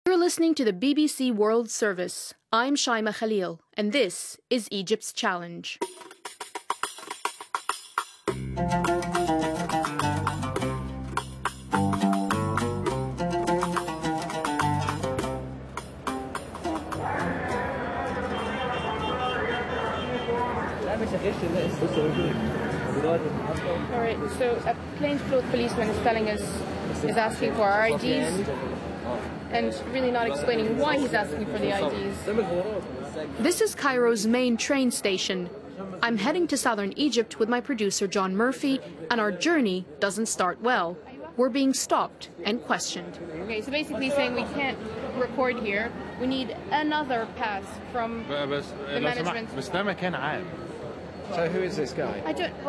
You're listening to the BBC World Service. I'm Shaima Khalil, and this is Egypt's Challenge. Alright, so a plainclothes policeman is asking for our IDs and really not explaining why he's asking for the IDs. This is Cairo's main train station. I'm heading to southern Egypt with my producer John Murphy, and our journey doesn't start well. We're being stopped and questioned. Okay, so basically saying we can't record here. We need another pass from the management. So who is this guy? I don't.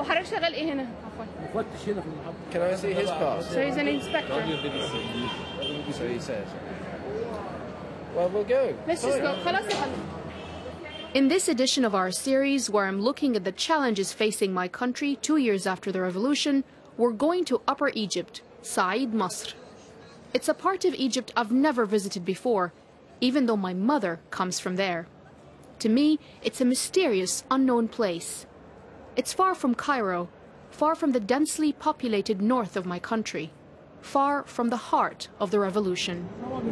Can I see his pass? So he's an inspector. So he says. Well, we'll go. Let's just go. In this edition of our series, where I'm looking at the challenges facing my country 2 years after the revolution, we're going to Upper Egypt, Said Masr. It's a part of Egypt I've never visited before, even though my mother comes from there. To me, it's a mysterious, unknown place. It's far from Cairo, far from the densely populated north of my country, far from the heart of the revolution.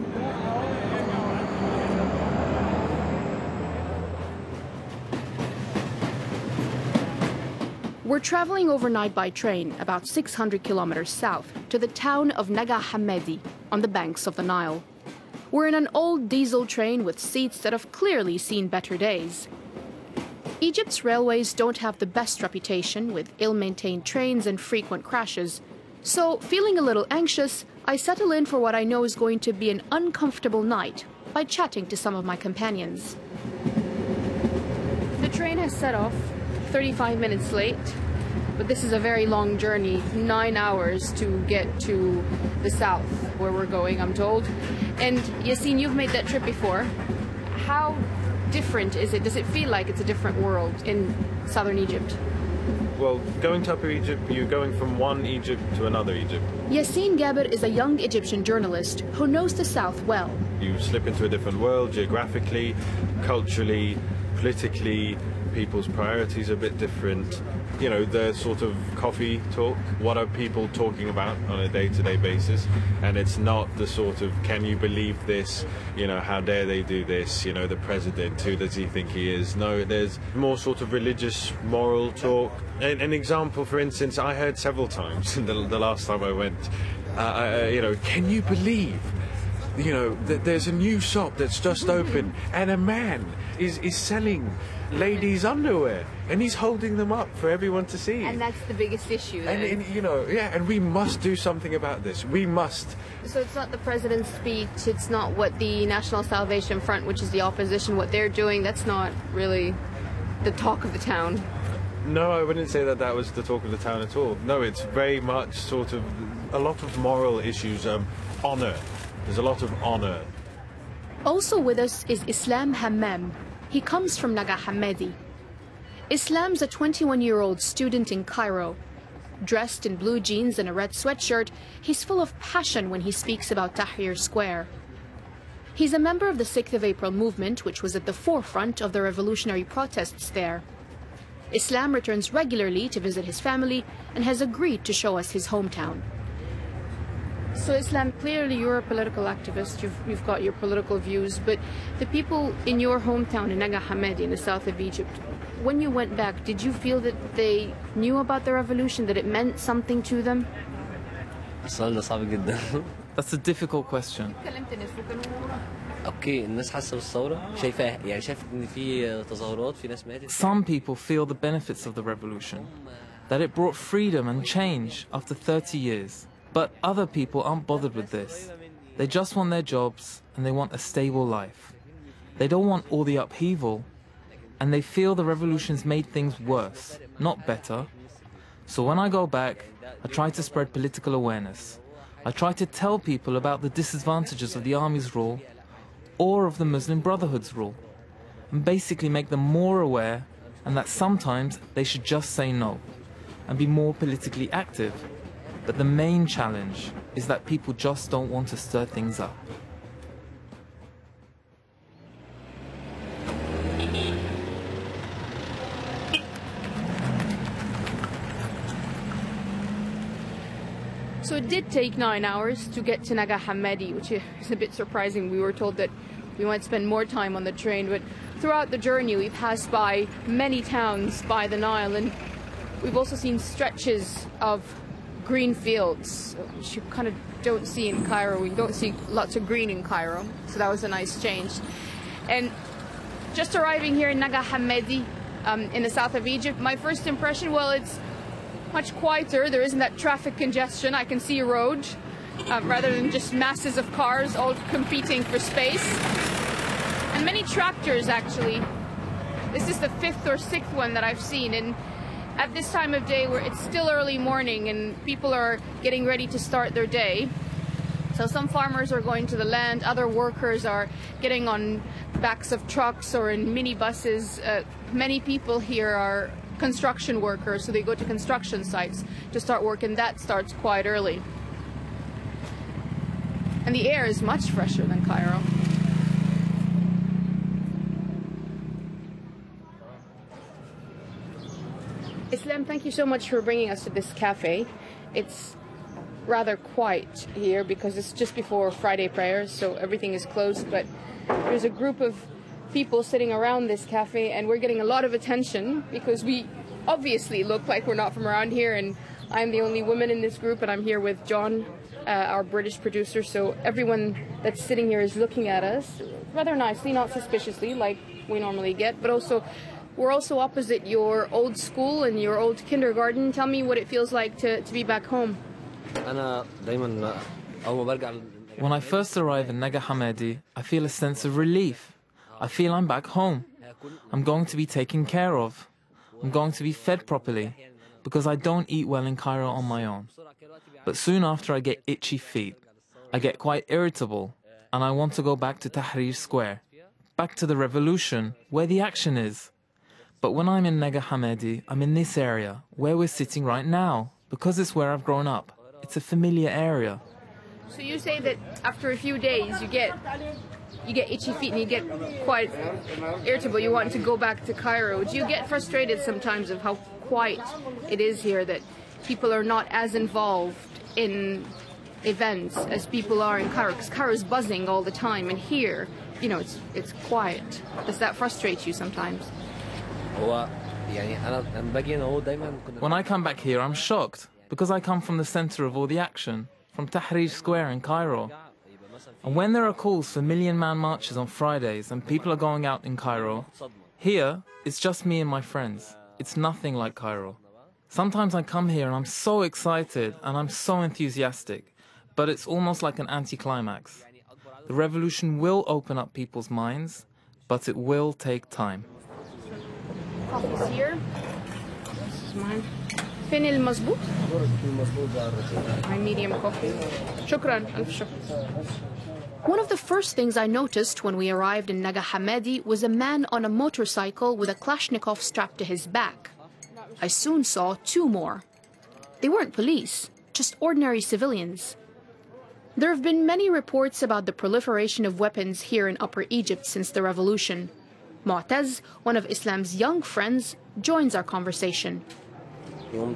We're traveling overnight by train, about 600 kilometers south, to the town of Naga Hammadi, on the banks of the Nile. We're in an old diesel train with seats that have clearly seen better days. Egypt's railways don't have the best reputation, with ill-maintained trains and frequent crashes. So, feeling a little anxious, I settle in for what I know is going to be an uncomfortable night by chatting to some of my companions. The train has set off, 35 minutes late, but this is a very long journey, 9 hours to get to the south, where we're going, I'm told. And Yassine, you've made that trip before. How different is it? Does it feel like it's a different world in southern Egypt? Well, going to Upper Egypt, you're going from one Egypt to another Egypt. Yassine Gaber is a young Egyptian journalist who knows the south well. You slip into a different world geographically, culturally, politically. People's priorities are a bit different. You know, the sort of coffee talk. What are people talking about on a day-to-day basis? And it's not the sort of, can you believe this? You know, how dare they do this? You know, the president, who does he think he is? No, there's more sort of religious, moral talk. An example, for instance, I heard several times the last time I went, you know, can you believe, you know, that there's a new shop that's just opened and a man is selling ladies' underwear, and he's holding them up for everyone to see. And that's the biggest issue. And you know, yeah, and we must do something about this. We must. So it's not the president's speech, it's not what the National Salvation Front, which is the opposition, what they're doing, that's not really the talk of the town. No, I wouldn't say that that was the talk of the town at all. No, it's very much sort of a lot of moral issues, honor. There's a lot of honor. Also with us is Islam Hammam. He comes from Naga Hammadi. Islam's a 21-year-old student in Cairo. Dressed in blue jeans and a red sweatshirt, he's full of passion when he speaks about Tahrir Square. He's a member of the 6th of April movement, which was at the forefront of the revolutionary protests there. Islam returns regularly to visit his family and has agreed to show us his hometown. So Islam, clearly you're a political activist, you've got your political views, but the people in your hometown in Naga Hammadi in the south of Egypt, when you went back, did you feel that they knew about the revolution, that it meant something to them? That's a difficult question. Some people feel the benefits of the revolution, that it brought freedom and change after 30 years. But other people aren't bothered with this. They just want their jobs and they want a stable life. They don't want all the upheaval, and they feel the revolution's made things worse, not better. So when I go back, I try to spread political awareness. I try to tell people about the disadvantages of the army's rule or of the Muslim Brotherhood's rule, and basically make them more aware, and that sometimes they should just say no and be more politically active. But the main challenge is that people just don't want to stir things up. So it did take 9 hours to get to Naga Hammadi, which is a bit surprising. We were told that we might spend more time on the train, but throughout the journey we passed by many towns by the Nile, and we've also seen stretches of green fields, which you kind of don't see in Cairo. We don't see lots of green in Cairo, so that was a nice change. And just arriving here in Naga Hammadi, in the south of Egypt, my first impression, well, it's much quieter. There isn't that traffic congestion. I can see a road rather than just masses of cars all competing for space. And many tractors, actually. This is the 5th or 6th one that I've seen. And at this time of day where it's still early morning and people are getting ready to start their day. So some farmers are going to the land, other workers are getting on backs of trucks or in minibuses. Many people here are construction workers, so they go to construction sites to start work, and that starts quite early. And the air is much fresher than Cairo. Islam, thank you so much for bringing us to this cafe. It's rather quiet here because it's just before Friday prayers, so everything is closed, but there's a group of people sitting around this cafe and we're getting a lot of attention because we obviously look like we're not from around here, and I'm the only woman in this group, and I'm here with John, our British producer, so everyone that's sitting here is looking at us rather nicely, not suspiciously like we normally get, but also we're also opposite your old school and your old kindergarten. Tell me what it feels like to be back home. When I first arrive in Naga Hammadi, I feel a sense of relief. I feel I'm back home. I'm going to be taken care of. I'm going to be fed properly, because I don't eat well in Cairo on my own. But soon after I get itchy feet. I get quite irritable, and I want to go back to Tahrir Square, back to the revolution, where the action is. But when I'm in Naga Hammadi, I'm in this area, where we're sitting right now, because it's where I've grown up. It's a familiar area. So you say that after a few days you get itchy feet and you get quite irritable. You want to go back to Cairo. Do you get frustrated sometimes of how quiet it is here, that people are not as involved in events as people are in Cairo? Because Cairo is buzzing all the time, and here, you know, it's quiet. Does that frustrate you sometimes? When I come back here, I'm shocked, because I come from the center of all the action, from Tahrir Square in Cairo. And when there are calls for million-man marches on Fridays and people are going out in Cairo, here, it's just me and my friends. It's nothing like Cairo. Sometimes I come here and I'm so excited and I'm so enthusiastic, but it's almost like an anticlimax. The revolution will open up people's minds, but it will take time. Coffee's here. This is mine. فين المظبوط؟ My medium coffee. شكرا. ألف شكر. One of the first things I noticed when we arrived in Naga Hammadi was a man on a motorcycle with a Kalashnikov strapped to his back. I soon saw 2 more. They weren't police, just ordinary civilians. There have been many reports about the proliferation of weapons here in Upper Egypt since the revolution. Mu'taz, one of Islam's young friends, joins our conversation. On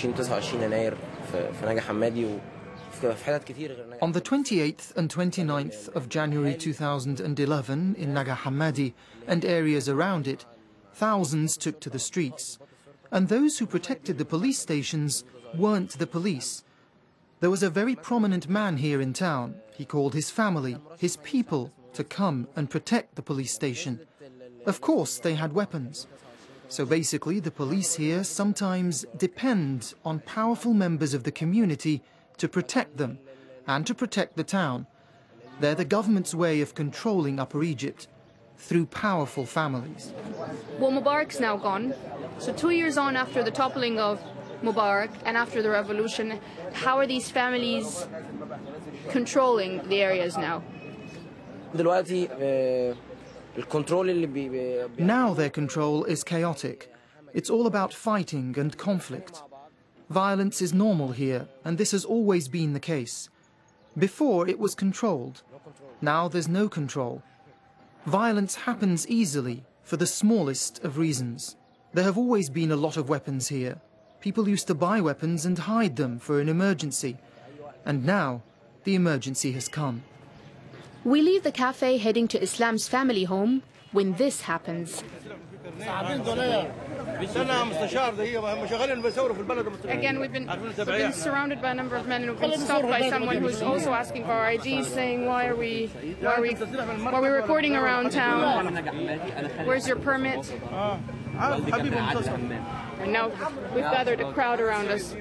the 28th and 29th of January 2011 in Naga Hammadi and areas around it, thousands took to the streets. And those who protected the police stations weren't the police. There was a very prominent man here in town. He called his family, his people, to come and protect the police station. Of course, they had weapons. So basically, the police here sometimes depend on powerful members of the community to protect them and to protect the town. They're the government's way of controlling Upper Egypt through powerful families. Well, Mubarak's now gone. So 2 years on after the toppling of Mubarak and after the revolution, how are these families controlling the areas now? Now their control is chaotic. It's all about fighting and conflict. Violence is normal here, and this has always been the case. Before, it was controlled. Now there's no control. Violence happens easily for the smallest of reasons. There have always been a lot of weapons here. People used to buy weapons and hide them for an emergency. And now, the emergency has come. We leave the cafe heading to Islam's family home when this happens. Again, we've been surrounded by a number of men who've been stopped by someone who's also asking for our IDs, saying, why are we recording around town? Where's your permit? And now we've gathered a crowd around us.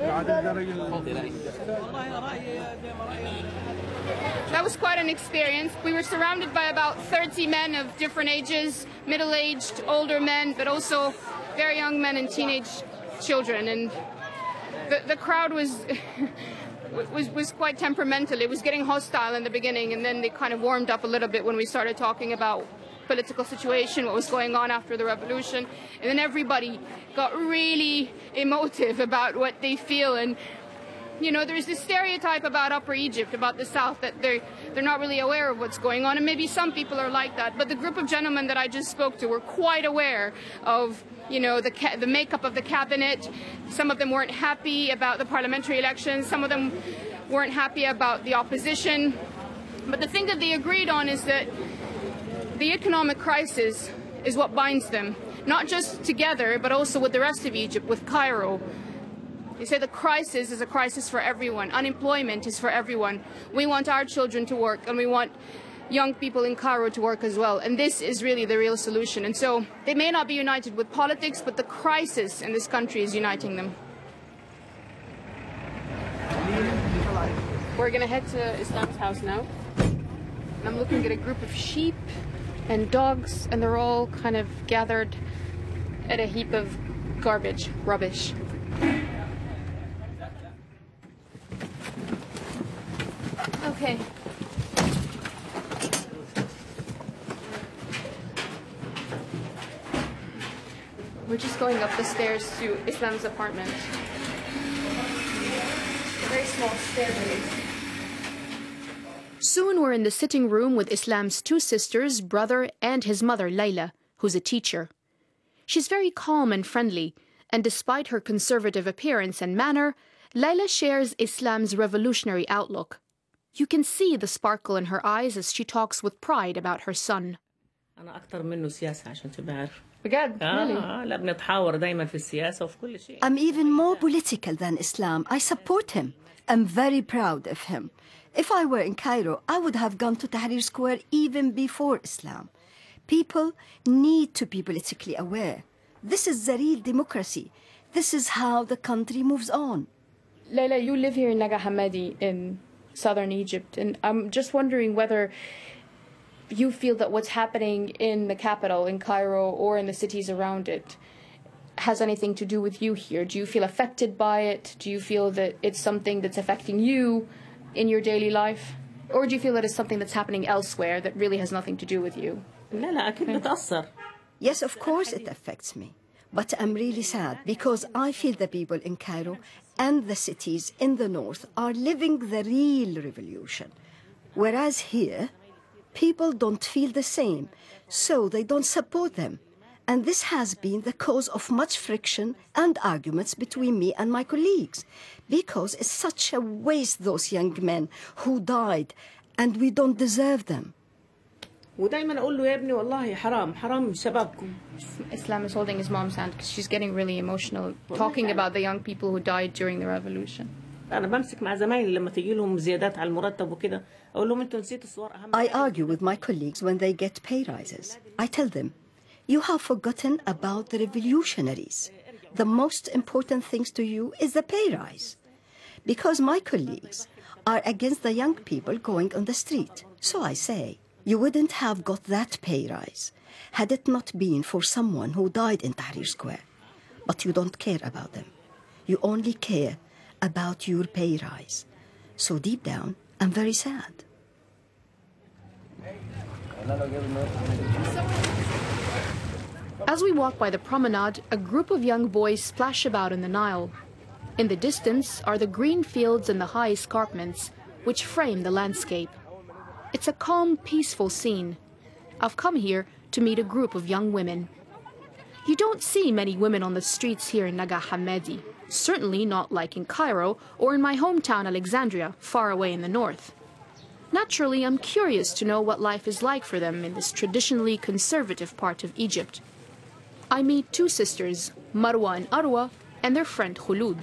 That was quite an experience. We were surrounded by about 30 men of different ages, middle-aged, older men, but also very young men and teenage children. And the crowd was quite temperamental. It was getting hostile in the beginning, and then they kind of warmed up a little bit when we started talking about political situation, what was going on after the revolution. And then everybody got really emotive about what they feel. And you know, there's this stereotype about Upper Egypt, about the South, that they're not really aware of what's going on, and maybe some people are like that. But the group of gentlemen that I just spoke to were quite aware of, you know, the makeup of the cabinet. Some of them weren't happy about the parliamentary elections. Some of them weren't happy about the opposition. But the thing that they agreed on is that the economic crisis is what binds them, not just together, but also with the rest of Egypt, with Cairo. They say the crisis is a crisis for everyone. Unemployment is for everyone. We want our children to work, and we want young people in Cairo to work as well. And this is really the real solution. And so they may not be united with politics, but the crisis in this country is uniting them. We're going to head to Islam's house now. And I'm looking at a group of sheep and dogs, and they're all kind of gathered at a heap of rubbish. Okay. We're just going up the stairs to Islam's apartment. A very small staircase. Soon we're in the sitting room with Islam's two sisters, brother, and his mother, Layla, who's a teacher. She's very calm and friendly, and despite her conservative appearance and manner, Layla shares Islam's revolutionary outlook. You can see the sparkle in her eyes as she talks with pride about her son. I'm even more political than Islam. I support him. I'm very proud of him. If I were in Cairo, I would have gone to Tahrir Square even before Islam. People need to be politically aware. This is the real democracy. This is how the country moves on. Layla, you live here in Nag Hammadi in southern Egypt, and I'm just wondering whether you feel that what's happening in the capital, in Cairo, or in the cities around it, has anything to do with you here. Do you feel affected by it? Do you feel that it's something that's affecting you in your daily life? Or do you feel that it's something that's happening elsewhere that really has nothing to do with you? Yes, of course it affects me. But I'm really sad because I feel the people in Cairo and the cities in the north are living the real revolution. Whereas here, people don't feel the same, so they don't support them. And this has been the cause of much friction and arguments between me and my colleagues, because it's such a waste, those young men who died, and we don't deserve them. Islam is holding his mom's hand because she's getting really emotional, talking about the young people who died during the revolution. I argue with my colleagues when they get pay rises. I tell them, you have forgotten about the revolutionaries. The most important things to you is the pay rise. Because my colleagues are against the young people going on the street. So I say, you wouldn't have got that pay rise had it not been for someone who died in Tahrir Square. But you don't care about them. You only care about your pay rise. So deep down, I'm very sad. As we walk by the promenade, a group of young boys splash about in the Nile. In the distance are the green fields and the high escarpments, which frame the landscape. It's a calm, peaceful scene. I've come here to meet a group of young women. You don't see many women on the streets here in Nag Hammadi. certainly not like in Cairo or in my hometown Alexandria, far away in the north. Naturally, I'm curious to know what life is like for them in this traditionally conservative part of Egypt. I meet two sisters, Marwa and Arwa, and their friend Khulud.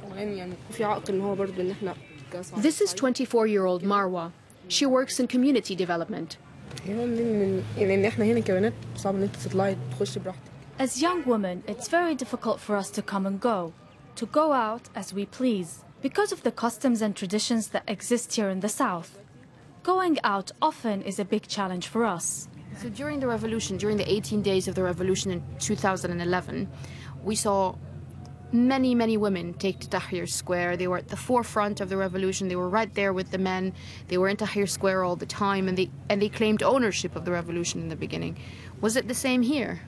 This is 24-year-old Marwa. She works in community development. As young women, it's very difficult for us to come and go, to go out as we please, because of the customs and traditions that exist here in the south. Going out often is a big challenge for us. So during the revolution, during the 18 days of the revolution in 2011, we saw many women take to Tahrir Square. They were at the forefront of the revolution. They were right there with the men. They were in Tahrir Square all the time, and they claimed ownership of the revolution in the beginning. Was it the same here?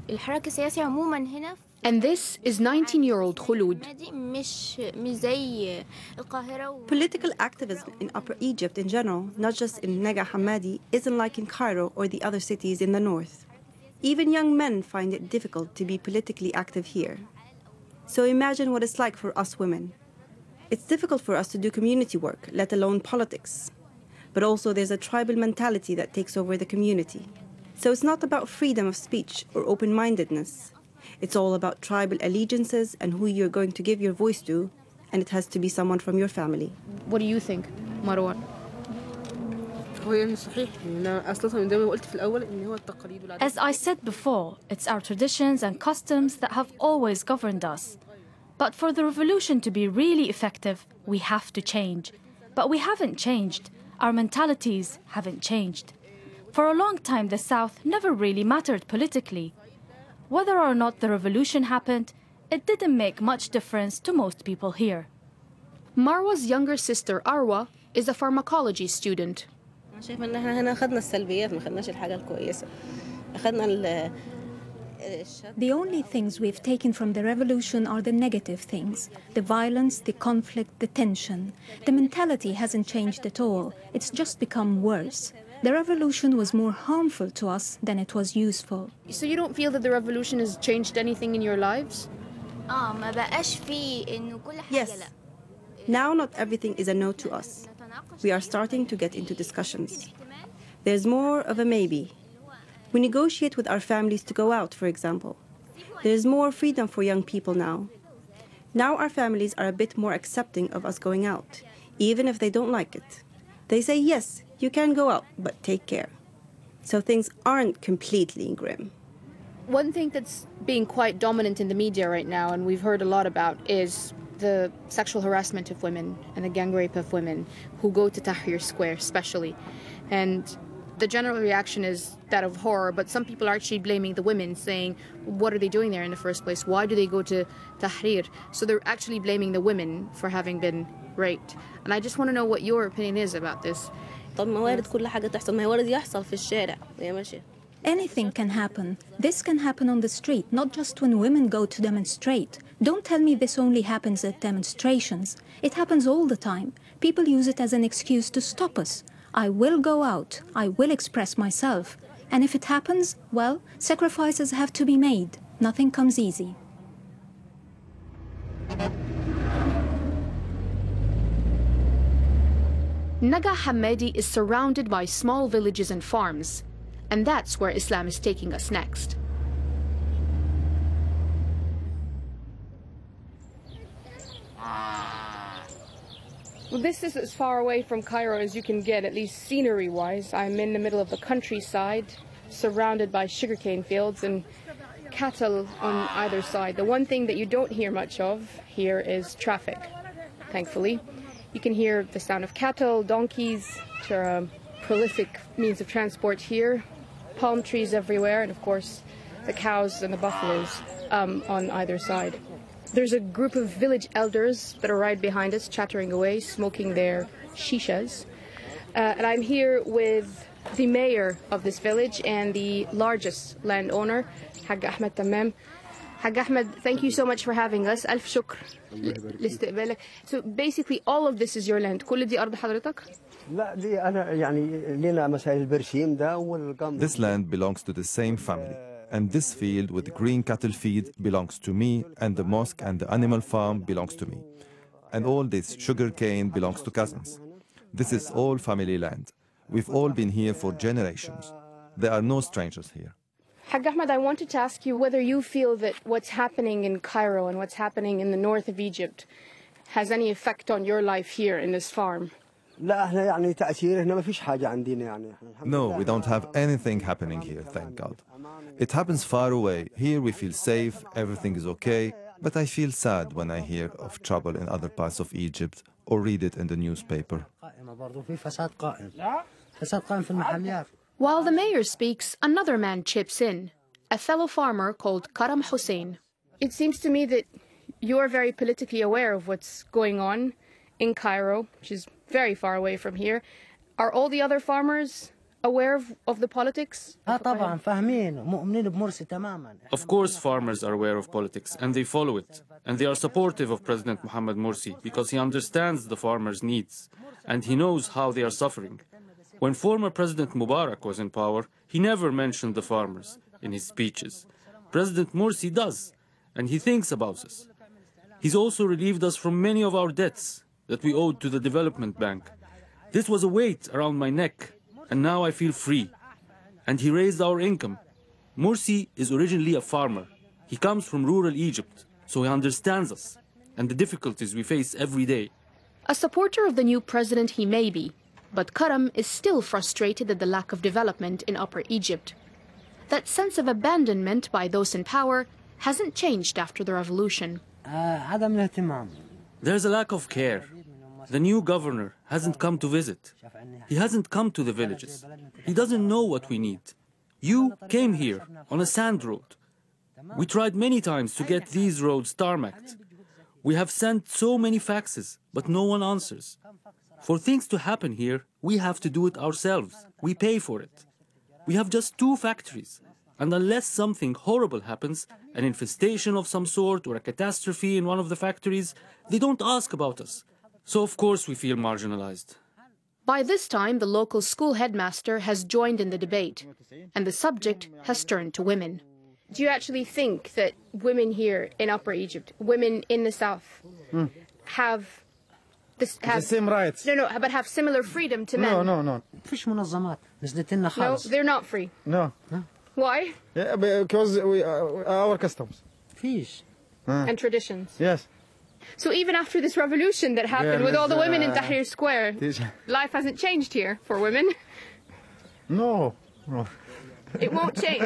And this is 19-year-old Khulud. Political activism in Upper Egypt in general, not just in Nagha Hammadi, isn't like in Cairo or the other cities in the north. Even young men find it difficult to be politically active here. So imagine what it's like for us women. It's difficult for us to do community work, let alone politics. But also there's a tribal mentality that takes over the community. So it's not about freedom of speech or open-mindedness. It's all about tribal allegiances and who you're going to give your voice to, and it has to be someone from your family. What do you think, Marwa? As I said before, it's our traditions and customs that have always governed us. But for the revolution to be really effective, we have to change. But we haven't changed. Our mentalities haven't changed. For a long time, the South never really mattered politically. Whether or not the revolution happened, it didn't make much difference to most people here. Marwa's younger sister, Arwa, is a pharmacology student. The only things we've taken from the revolution are the negative things. The violence, the conflict, the tension. The mentality hasn't changed at all. It's just become worse. The revolution was more harmful to us than it was useful. So you don't feel that the revolution has changed anything in your lives? Yes. Now not everything is a no to us. We are starting to get into discussions. There's more of a maybe. We negotiate with our families to go out, for example. There's more freedom for young people now. Now our families are a bit more accepting of us going out, even if they don't like it. They say, yes, you can go out, but take care. So things aren't completely grim. One thing that's being quite dominant in the media right now, and we've heard a lot about, is the sexual harassment of women and the gang rape of women who go to Tahrir Square especially. And the general reaction is that of horror, but some people are actually blaming the women, saying, what are they doing there in the first place? Why do they go to Tahrir? So they're actually blaming the women for having been raped. And I just want to know what your opinion is about this. Anything can happen. This can happen on the street, not just when women go to demonstrate. Don't tell me this only happens at demonstrations. It happens all the time. People use it as an excuse to stop us. I will go out. I will express myself. And if it happens, well, sacrifices have to be made. Nothing comes easy. Nagha Hammadi is surrounded by small villages and farms, and that's where Islam is taking us next. Well, this is as far away from Cairo as you can get, at least scenery-wise. I'm in the middle of the countryside, surrounded by sugarcane fields and cattle on either side. The one thing that you don't hear much of here is traffic, thankfully. You can hear the sound of cattle, donkeys, which are a prolific means of transport here, palm trees everywhere, and of course the cows and the buffaloes on either side. There's a group of village elders that are right behind us, chattering away, smoking their shishas. And I'm here with the mayor of this village and the largest landowner, Haj Ahmed Tamam. Haj Ahmed, thank you so much for having us. ألف شكر لاستقبالك. So basically all of this is your land. كل دي أرض حضرتك؟ لا دي أنا يعني لنا مسائل البرشيم ده والقمر. This land belongs to the same family, and this field with green cattle feed belongs to me, and the mosque and the animal farm belongs to me. And all this sugar cane belongs to cousins. This is all family land. We've all been here for generations. There are no strangers here. Haj Ahmed, I wanted to ask you whether you feel that what's happening in Cairo and what's happening in the north of Egypt has any effect on your life here in this farm. No, we don't have anything happening here, thank God. It happens far away. Here we feel safe, everything is okay, but I feel sad when I hear of trouble in other parts of Egypt or read it in the newspaper. While the mayor speaks, another man chips in, a fellow farmer called Karam Hussein. It seems to me that you're very politically aware of what's going on in Cairo, which is very far away from here. Are all the other farmers aware of the politics? Of course farmers are aware of politics and they follow it. And they are supportive of President Mohamed Morsi because he understands the farmers' needs and he knows how they are suffering. When former President Mubarak was in power, he never mentioned the farmers in his speeches. President Morsi does, and he thinks about us. He's also relieved us from many of our debts that we owed to the development bank. This was a weight around my neck, and now I feel free. And he raised our income. Morsi is originally a farmer. He comes from rural Egypt, so he understands us and the difficulties we face every day. A supporter of the new president he may be, but Karam is still frustrated at the lack of development in Upper Egypt. That sense of abandonment by those in power hasn't changed after the revolution. There's a lack of care. The new governor hasn't come to visit. He hasn't come to the villages. He doesn't know what we need. You came here on a sand road. We tried many times to get these roads tarmacked. We have sent so many faxes, but no one answers. For things to happen here, we have to do it ourselves. We pay for it. We have just 2 factories. And unless something horrible happens, an infestation of some sort or a catastrophe in one of the factories, they don't ask about us. So of course we feel marginalized. By this time, the local school headmaster has joined in the debate, and the subject has turned to women. Do you actually think that women here in Upper Egypt, women in the south, have the same rights? No, but have similar freedom to men? No. No, they're not free. No. Why? Yeah, because our customs. And traditions. Yes. So even after this revolution that happened with all the women in Tahrir Square, life hasn't changed here for women? No. It won't change.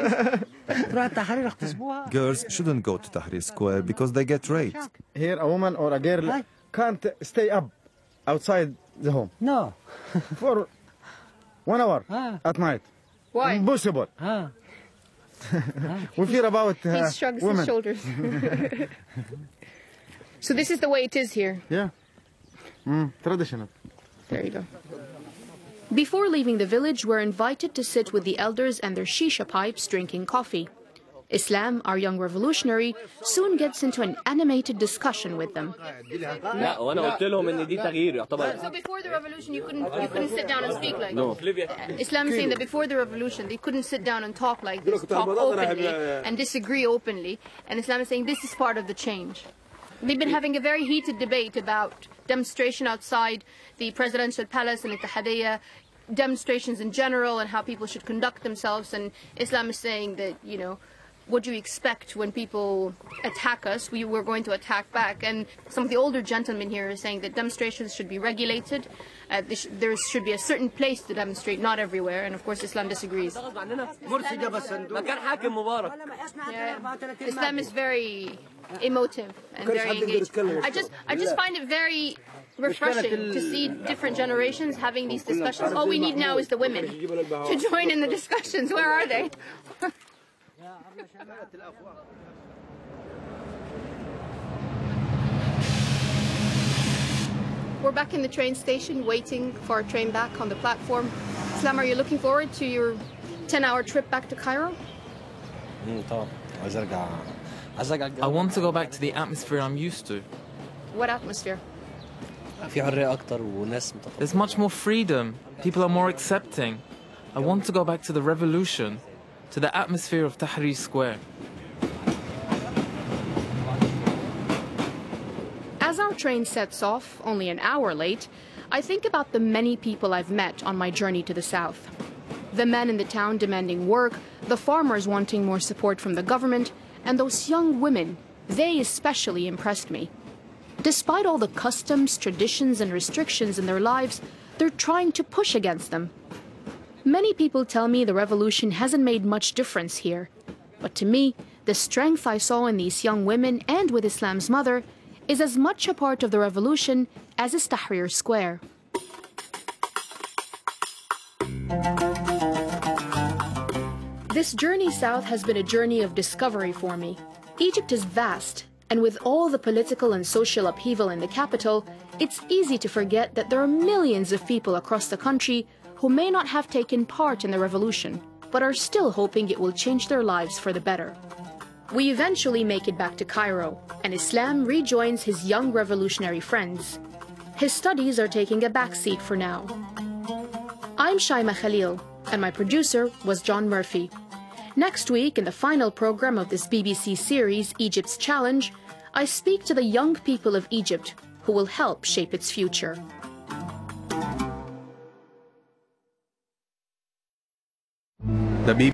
Girls shouldn't go to Tahrir Square because they get raped. Here a woman or a girl can't stay up outside the home. No. For 1 hour at night. Why? Impossible. We fear about He shrugs women. his shoulders. So this is the way it is here? Yeah. Traditional. There you go. Before leaving the village, we're invited to sit with the elders and their shisha pipes drinking coffee. Islam, our young revolutionary, soon gets into an animated discussion with them. So before the revolution, you couldn't sit down and speak like this? No. Islam is saying that before the revolution, they couldn't sit down and talk like this, talk openly and disagree openly. And Islam is saying this is part of the change. They've been having a very heated debate about demonstration outside the presidential palace in Ittihadiyya, demonstrations in general and how people should conduct themselves. And Islam is saying that, you know, what do you expect when people attack us? We were going to attack back. And some of the older gentlemen here are saying that demonstrations should be regulated. There should be a certain place to demonstrate, not everywhere. And of course, Islam disagrees. Islam is very emotive and very engaged. I just find it very refreshing to see different generations having these discussions. All we need now is the women to join in the discussions. Where are they? We're back in the train station waiting for our train back on the platform. Islam, are you looking forward to your 10-hour trip back to Cairo? I want to go back to the atmosphere I'm used to. What atmosphere? There's much more freedom. People are more accepting. I want to go back to the revolution. to the atmosphere of Tahrir Square. As our train sets off, only an hour late, I think about the many people I've met on my journey to the south. The men in the town demanding work, the farmers wanting more support from the government, and those young women, they especially impressed me. Despite all the customs, traditions, and restrictions in their lives, they're trying to push against them. Many people tell me the revolution hasn't made much difference here. But to me, the strength I saw in these young women and with Islam's mother is as much a part of the revolution as is Tahrir Square. This journey south has been a journey of discovery for me. Egypt is vast, and with all the political and social upheaval in the capital, it's easy to forget that there are millions of people across the country who may not have taken part in the revolution, but are still hoping it will change their lives for the better. We eventually make it back to Cairo, and Islam rejoins his young revolutionary friends. His studies are taking a backseat for now. I'm Shaima Khalil, and my producer was John Murphy. Next week, in the final program of this BBC series, Egypt's Challenge, I speak to the young people of Egypt who will help shape its future. The